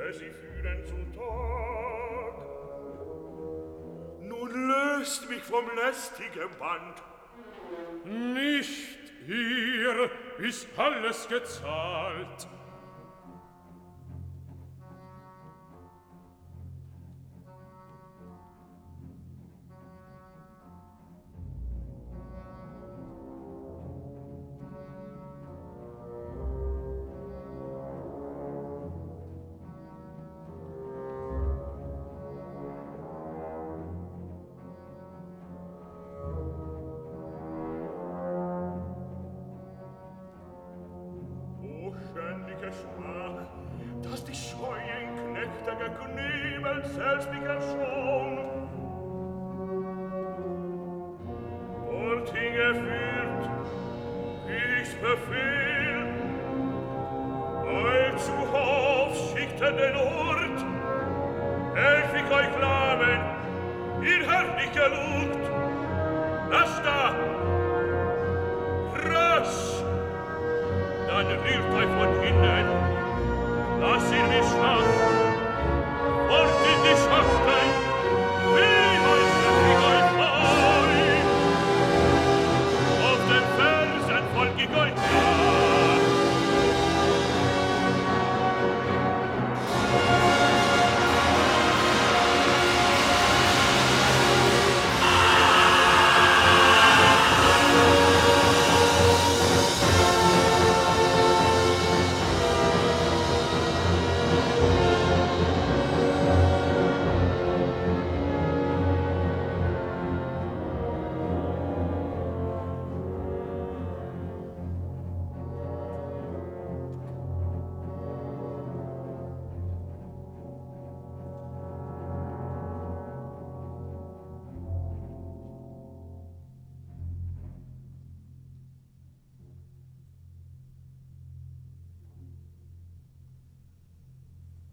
sie führen zu Tag. Nun löst mich vom lästigen Band. Nicht hier ist alles gezahlt. Dass die scheuen Knechte geknebelt selbst mich erschon. Dorthin geführt, wie ich's befehl, allzu Hof schickte den Ort, helf ich euch lahmen, in herrliche Luft. Lasst da! Rasch! Dann rührt euch von hinnen, lass ihn mich schlafen.